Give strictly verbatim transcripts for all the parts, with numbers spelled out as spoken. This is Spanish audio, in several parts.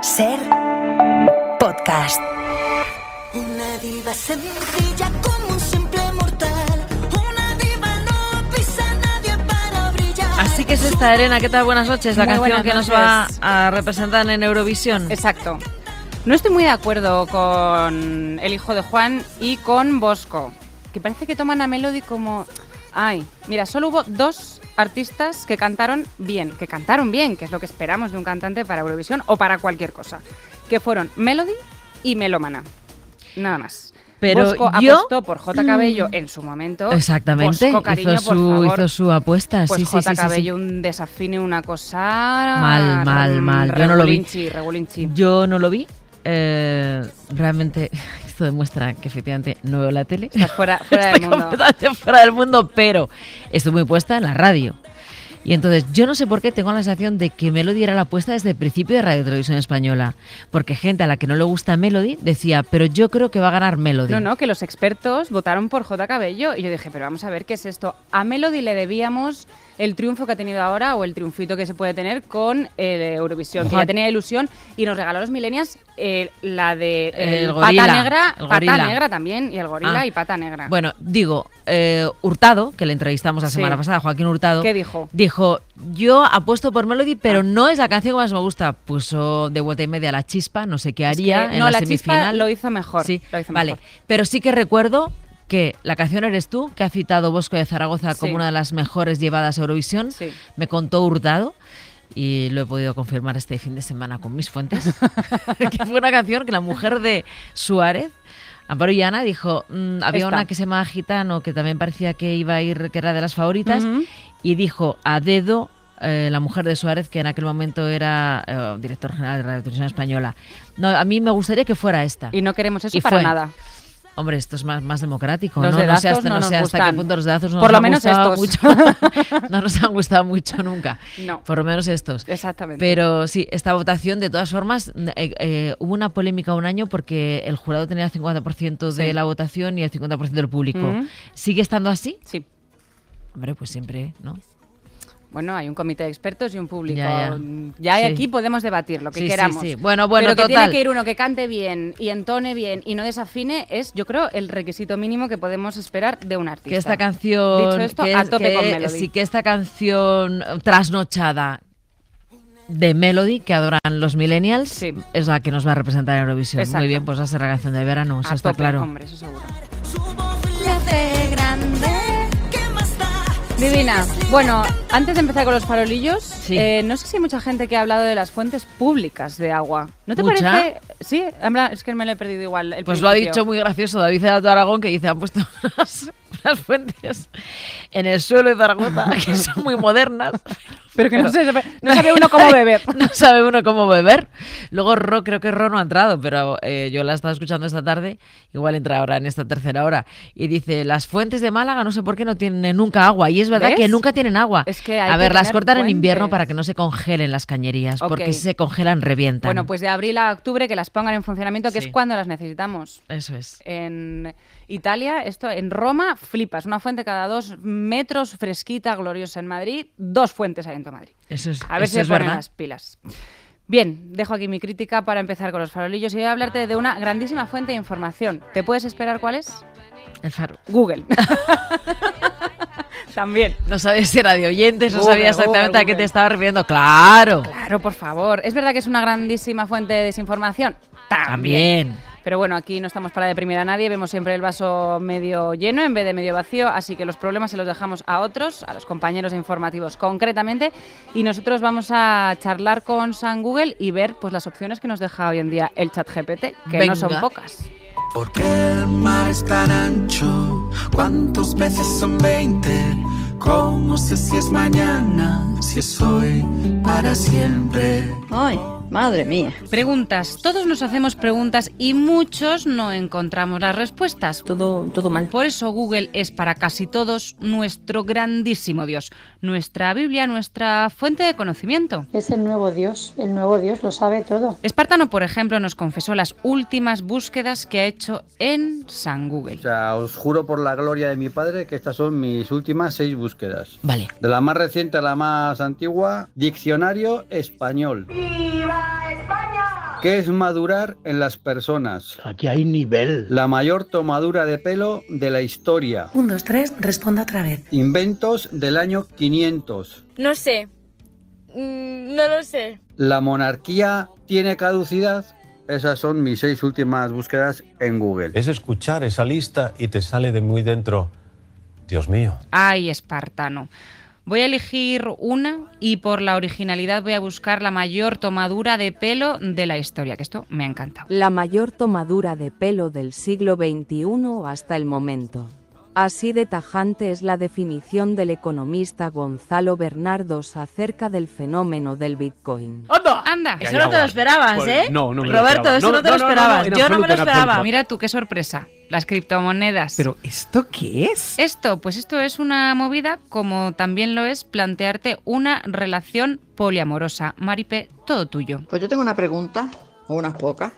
Ser podcast. Una diva sencilla como un simple mortal. Una diva no pisa a nadie para brillar. Así que es esta, Elena, ¿qué tal? Buenas noches. La Muy canción que buenas nos va noches. a representar en Eurovisión. Exacto. No estoy muy de acuerdo con El hijo de Juan y con Bosco, que parece que toman a Melody como... Ay, mira, solo hubo dos artistas que cantaron bien, que cantaron bien, que es lo que esperamos de un cantante para Eurovisión o para cualquier cosa, que fueron Melody y Melómana. Nada más. Pero Bosco yo- apostó por J. Cabello en su momento. Exactamente, Bosco, cariño, hizo, por su, favor. hizo su apuesta. Pues sí, sí, J. sí, sí, sí. Cabello un desafine, una cosa... Mal, mal, mal. Yo no lo vi. Regulinchi, regulinchi. Yo no lo vi. Eh, realmente esto demuestra que efectivamente no veo la tele. Estás fuera, fuera del Estoy mundo. completamente fuera del mundo, pero estoy muy puesta en la radio. Y entonces, yo no sé por qué tengo la sensación de que Melody era la apuesta desde el principio de Radio Televisión Española. Porque gente a la que no le gusta Melody decía, pero yo creo que va a ganar Melody. No, no, que los expertos votaron por J. Cabello y yo dije, pero vamos a ver qué es esto. A Melody le debíamos el triunfo que ha tenido ahora o el triunfito que se puede tener con eh, Eurovisión, que Ojalá. ya tenía ilusión y nos regaló a los millennials eh, la de eh, El Pata gorila, Negra, el Pata gorila. Negra también, y el gorila Ah. y Pata Negra. Bueno, digo, eh, Hurtado, que le entrevistamos la Sí. semana pasada, Joaquín Hurtado. ¿Qué dijo? Dijo, yo apuesto por Melody, pero no es la canción que más me gusta. Puso de vuelta y media La Chispa, no sé qué Es haría que- en no, la, la semifinal. Chispa lo hizo mejor. Sí, lo hizo vale. mejor. Pero sí que recuerdo que la canción Eres tú, que ha citado Bosco de Zaragoza como Sí. una de las mejores llevadas a Eurovisión, Sí. me contó Hurtado. Y lo he podido confirmar este fin de semana con mis fuentes. Que fue una canción que la mujer de Suárez, Amparo Llana, dijo, mm, había Esta. una que se llamaba Gitano, que también parecía que iba a ir, que era de las favoritas, Ujú. y dijo a dedo eh, la mujer de Suárez, que en aquel momento era eh, director general de Radio Televisión Española. No, a mí me gustaría que fuera esta. Y no queremos eso Y para fue. nada. Hombre, esto es más, más democrático. Los ¿no? No sé dedazos hasta, no no nos sé hasta qué gustan. punto los dedazos no Por nos lo han menos gustado estos. mucho. No nos han gustado mucho nunca. No. Por lo menos estos. Exactamente. Pero sí, esta votación, de todas formas, eh, eh, hubo una polémica un año porque el jurado tenía el cincuenta por ciento de Sí. la votación y el cincuenta por ciento del público. Ujú. ¿Sigue estando así? Sí. Hombre, pues siempre, ¿no? Bueno, hay un comité de expertos y un público. Ya, ya. Ya Sí. aquí podemos debatir lo que Sí, sí, queramos. sí. Bueno, bueno, Pero que total. tiene que ir uno que cante bien y entone bien y no desafine es, yo creo, el requisito mínimo que podemos esperar de un artista. Que esta canción... Dicho esto, que a es- tope que- con Melody. Sí, que esta canción trasnochada de Melody, que adoran los millennials, Sí. es la que nos va a representar en Eurovisión. Exacto. Muy bien, pues va a ser la canción de verano, eso A está tope, claro. hombre, eso seguro. Su voz le hace grande. ¿Qué más da? Divina. Bueno, antes de empezar con los farolillos, Sí. eh, no sé si hay mucha gente que ha hablado de las fuentes públicas de agua. ¿No te ¿Mucha? parece? Sí, en plan, es que me lo he perdido igual. el Pues lo ha principio. dicho muy gracioso David de Alto Aragón, que dice, han puesto unas, unas fuentes en el suelo de Zaragoza que son muy modernas. Pero que no, se sabe, no sabe uno cómo beber. No sabe uno cómo beber. Luego Ro, creo que Ro no ha entrado, pero eh, yo la he estado escuchando esta tarde, igual entra ahora en esta tercera hora, y dice, las fuentes de Málaga no sé por qué no tienen nunca agua, y es verdad ¿Ves? que nunca tienen agua. Es que hay a que ver, las tener cortan en invierno fuentes. para que no se congelen las cañerías, Ok. porque si se congelan revientan. Bueno, pues de abril a octubre que las pongan en funcionamiento, que Sí. es cuando las necesitamos. Eso es. En Italia, esto en Roma, flipas. Una fuente cada dos metros, fresquita, gloriosa. En Madrid, dos fuentes hay en todo Madrid. Eso es, A ver eso si se es ponen verdad. las pilas. Bien, dejo aquí mi crítica para empezar con los farolillos y voy a hablarte de una grandísima fuente de información. ¿Te puedes esperar cuál es? El faro. Google. También. No sabías si era de oyentes, no Google, sabía exactamente Google, a qué te Google. estaba refiriendo. ¡Claro! Claro, por favor. ¿Es verdad que es una grandísima fuente de desinformación? También. Pero bueno, aquí no estamos para deprimir a nadie, vemos siempre el vaso medio lleno en vez de medio vacío, así que los problemas se los dejamos a otros, a los compañeros informativos concretamente, y nosotros vamos a charlar con San Google y ver pues las opciones que nos deja hoy en día el chat G P T, que no son Venga. pocas. Porque el mar es tan ancho, ¿cuántos veces son veinte? ¿Cómo sé si es mañana, si es hoy, para siempre? Ay, madre mía. Preguntas. Todos nos hacemos preguntas y muchos no encontramos las respuestas. Todo, todo mal. Por eso Google es para casi todos nuestro grandísimo Dios, nuestra Biblia, nuestra fuente de conocimiento. Es el nuevo Dios, el nuevo Dios lo sabe todo. Espartano, por ejemplo, nos confesó las últimas búsquedas que ha hecho en San Google. O sea, os juro por la gloria de mi padre que estas son mis últimas seis búsquedas. Vale. De la más reciente a la más antigua, diccionario español. ¿Qué es madurar en las personas? Aquí hay nivel. La mayor tomadura de pelo de la historia. Un, dos, tres, responda otra vez. Inventos del año quinientos. No sé. Mm, no lo sé. ¿La monarquía tiene caducidad? Esas son mis seis últimas búsquedas en Google. Es escuchar esa lista y te sale de muy dentro. Dios mío. Ay, espartano. Voy a elegir una y por la originalidad voy a buscar la mayor tomadura de pelo de la historia, que esto me ha encantado. La mayor tomadura de pelo del siglo veintiuno hasta el momento. Así de tajante es la definición del economista Gonzalo Bernardos acerca del fenómeno del Bitcoin. ¡Anda! ¡Anda! Eso no te lo esperabas, Pues, ¿eh? no, no me lo Roberto, esperaba. eso No, no te no, lo no, no, esperabas. en Yo no me lo absoluto, en esperaba. absoluto. Mira tú, qué sorpresa. Las criptomonedas. ¿Pero esto qué es? Esto, pues esto es una movida, como también lo es plantearte una relación poliamorosa. Maripe, todo tuyo. Pues yo tengo una pregunta, o unas pocas,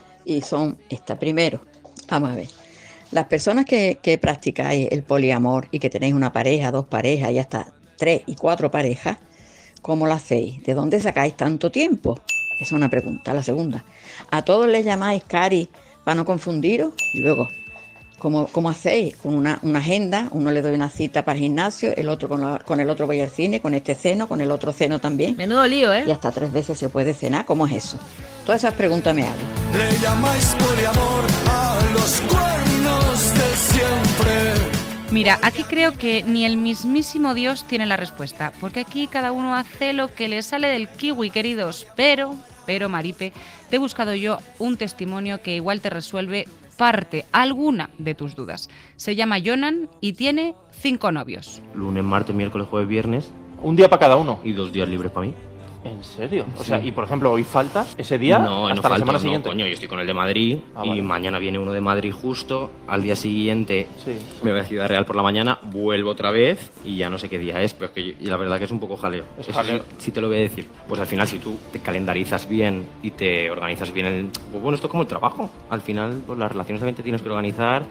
y son esta. Primero, vamos a ver. Las personas que, que practicáis el poliamor y que tenéis una pareja, dos parejas y hasta tres y cuatro parejas, ¿cómo lo hacéis? ¿De dónde sacáis tanto tiempo? Esa es una pregunta. La segunda, ¿a todos les llamáis Cari para no confundiros? Y luego, ¿cómo, cómo hacéis? Con una, una agenda, uno le doy una cita para el gimnasio, el otro con, la, con el otro voy al cine, con este ceno, con el otro ceno también. Menudo lío, ¿eh? Y hasta tres veces se puede cenar. ¿Cómo es eso? Todas esas preguntas me hago. Le llamáis poliamor a los cuernos de siempre. Mira, aquí creo que ni el mismísimo Dios tiene la respuesta, porque aquí cada uno hace lo que le sale del kiwi, queridos. Pero, pero Maripe, te he buscado yo un testimonio que igual te resuelve parte, alguna de tus dudas. Se llama Jonan y tiene cinco novios. Lunes, martes, miércoles, jueves, viernes. ¿Un día para cada uno? Y dos días libres para mí. ¿En serio? O Sí. sea, y por ejemplo, ¿hoy falta ese día? No, hasta no la falta, semana no, siguiente. coño, yo estoy con el de Madrid Ah, y vale. mañana viene uno de Madrid justo, al día siguiente Sí. me voy a Ciudad Real por la mañana, vuelvo otra vez y ya no sé qué día es, pero es que yo- y la verdad que es un poco jaleo. Es Eso jaleo. sí, sí te lo voy a decir. Pues al final si tú te calendarizas bien y te organizas bien, el, pues bueno, esto es como el trabajo. Al final, pues las relaciones también te tienes que organizar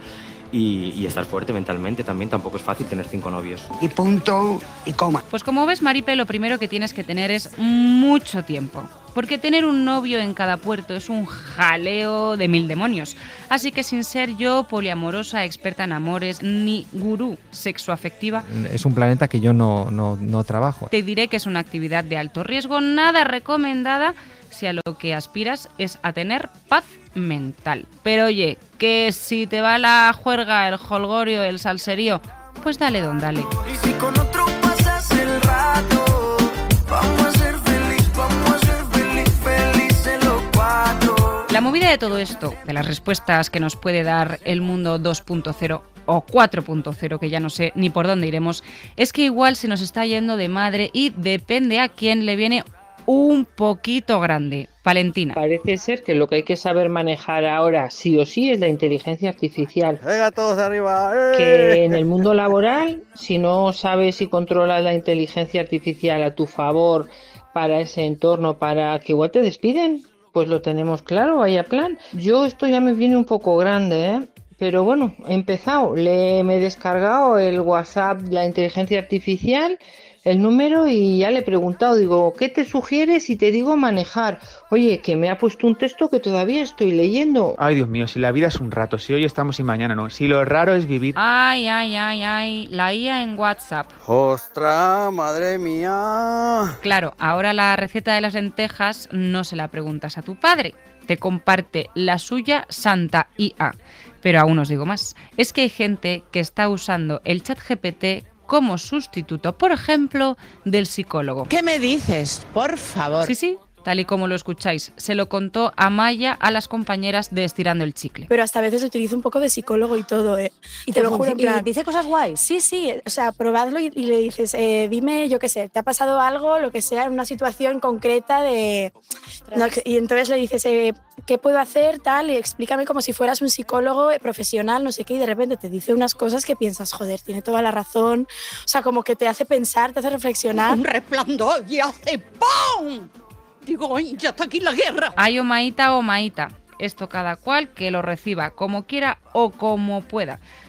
y, y estar fuerte mentalmente también. Tampoco es fácil tener cinco novios. Y punto y coma. Pues como ves, Maripe, lo primero que tienes que tener es mucho tiempo. Porque tener un novio en cada puerto es un jaleo de mil demonios. Así que sin ser yo poliamorosa, experta en amores, ni gurú sexoafectiva, Es un planeta que yo no, no, no trabajo. te diré que es una actividad de alto riesgo, nada recomendada si a lo que aspiras es a tener paz mental. Pero oye, que si te va la juerga, el jolgorio, el salserío, pues dale don dale. Y si con otro pasas el rato, vamos a ser feliz, vamos a ser feliz, felices los cuatro. La movida de todo esto, de las respuestas que nos puede dar el mundo dos punto cero o cuatro punto cero, que ya no sé ni por dónde iremos, es que igual se nos está yendo de madre y depende a quién le viene un poquito grande. Valentina. Parece ser que lo que hay que saber manejar ahora sí o sí es la inteligencia artificial. ¡Venga, todos arriba! ¡Eh! Que en el mundo laboral, si no sabes y controlas la inteligencia artificial a tu favor para ese entorno, para que igual te despiden, pues lo tenemos claro, vaya plan. Yo esto ya me viene un poco grande, ¿eh? Pero bueno, he empezado, le, me he descargado el WhatsApp, la inteligencia artificial, el número y ya le he preguntado, digo, ¿qué te sugieres? Y te digo manejar. Oye, que me ha puesto un texto que todavía estoy leyendo. Ay, Dios mío, si la vida es un rato, si hoy estamos y mañana no, si lo raro es vivir... Ay, ay, ay, ay, la I A en WhatsApp. ¡Ostras, madre mía! Claro, ahora la receta de las lentejas no se la preguntas a tu padre, te comparte la suya Santa I A. Pero aún os digo más, es que hay gente que está usando el chat G P T como sustituto, por ejemplo, del psicólogo. ¿Qué me dices? Por favor. Sí, sí, tal y como lo escucháis. Se lo contó Amaya a las compañeras de Estirando el Chicle. Pero hasta a veces utilizo un poco de psicólogo y todo, ¿eh? Y te lo juro, en plan, ¿Dice cosas guays? Sí, sí, o sea, probadlo y, y le dices, eh, dime, yo qué sé, ¿te ha pasado algo, lo que sea, en una situación concreta de... No, y entonces le dices, eh, ¿qué puedo hacer, tal? Y explícame como si fueras un psicólogo profesional, no sé qué, y de repente te dice unas cosas que piensas, joder, tiene toda la razón. O sea, como que te hace pensar, te hace reflexionar. Un resplandor y hace ¡pum! Digo, ¡ay, ya está aquí la guerra! Hay o maíta o maíta. Esto cada cual que lo reciba como quiera o como pueda.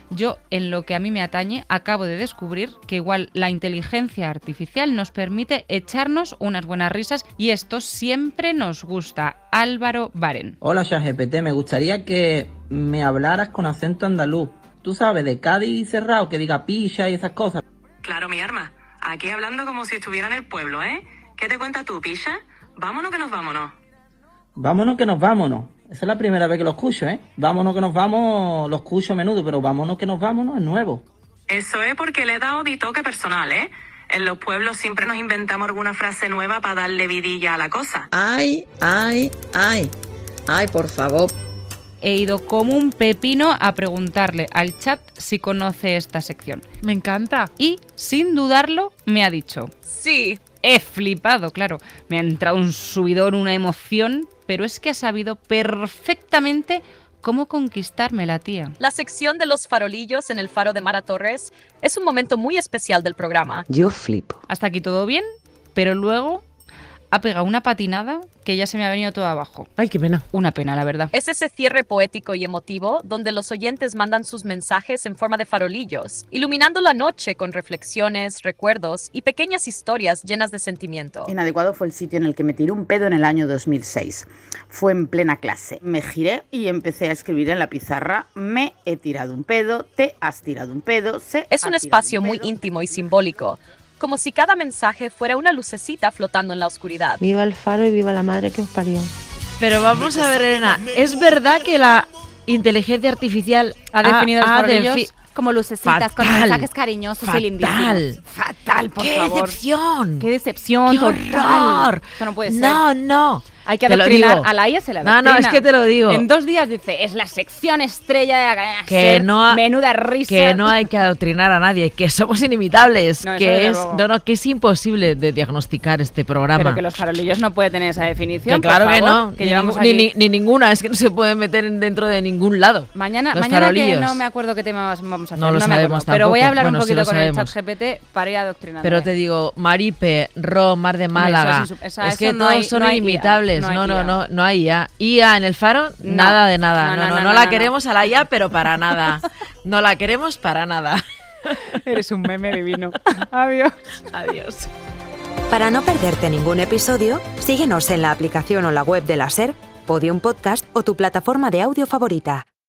Yo, en lo que a mí me atañe, acabo de descubrir que igual la inteligencia artificial nos permite echarnos unas buenas risas y esto siempre nos gusta. Álvaro Baren. Hola ChatGPT, me gustaría que me hablaras con acento andaluz. Tú sabes, de Cádiz cerrado, que diga picha y esas cosas. Claro, mi arma. Aquí hablando como si estuviera en el pueblo, ¿eh? ¿Qué te cuentas tú, picha? Vámonos que nos vámonos. Vámonos que nos vámonos. Esa es la primera vez que lo escucho, ¿eh? Vámonos que nos vamos, lo escucho a menudo, pero vámonos que nos vámonos es nuevo. Eso es porque le he dado mi toque personal, ¿eh? En los pueblos siempre nos inventamos alguna frase nueva para darle vidilla a la cosa. Ay, ay, ay. Ay, por favor. He ido como un pepino a preguntarle al chat si conoce esta sección. Me encanta. Y, sin dudarlo, me ha dicho: sí. He flipado, claro. Me ha entrado un subidón, una emoción, pero es que ha sabido perfectamente cómo conquistarme la tía. La sección de los farolillos en el faro de Mara Torres es un momento muy especial del programa. Yo flipo. Hasta aquí todo bien, pero luego ha pegado una patinada que ya se me ha venido todo abajo. Ay, qué pena. Una pena, la verdad. Es ese cierre poético y emotivo donde los oyentes mandan sus mensajes en forma de farolillos, iluminando la noche con reflexiones, recuerdos y pequeñas historias llenas de sentimiento. Inadecuado fue el sitio en el que me tiré un pedo en el año dos mil seis. Fue en plena clase. Me giré y empecé a escribir en la pizarra: me he tirado un pedo, te has tirado un pedo, se Es un espacio muy íntimo y simbólico, como si cada mensaje fuera una lucecita flotando en la oscuridad. Viva el faro y viva la madre que os parió. Pero vamos a ver, Elena, ¿es verdad que la inteligencia artificial ha definido ha, los farolillos defi- como lucecitas, con Fatal. mensajes cariñosos Fatal. y lindísimos? Fatal, por ¡Qué favor. decepción! ¡Qué decepción! ¡Qué total. horror! Eso no puede ser. No, no. Hay que Te lo adoctrinar digo. a la I A, se la No, adoctrina. no, es que te lo digo. En dos días dice, es la sección estrella de la cadena Que SER, no, ha- menuda risa. que no hay que adoctrinar a nadie, que somos inimitables, No, eso que desde es luego. no, no, que es imposible de diagnosticar este programa. Pero que los farolillos no puede tener esa definición. Que claro por que favor, no, que ni, llevamos ningú- ni, aquí- ni- ni ninguna, es que no se puede meter en- dentro de ningún lado. Mañana, Los mañana que farolillos. no me acuerdo qué tema vamos a hacer. No lo me sabemos acuerdo. Pero voy a tampoco. hablar Bueno, un sí poquito lo con el sabemos. chat G P T para ir adoctrinando. Pero te digo, Maripe, Ro, Mar de Málaga, Eso sí, esa- es eso que no todos hay- son no hay I A, inimitables. no hay No, no, I A. no, no hay I A. I A en el faro, No. nada de nada. No, No, no, no, no, no, la no, queremos a la I A, pero para nada. No la queremos para nada. Eres un meme divino. Adiós. Adiós. Para no perderte ningún episodio, síguenos en la aplicación o la web de la SER, Podium Podcast o tu plataforma de audio favorita.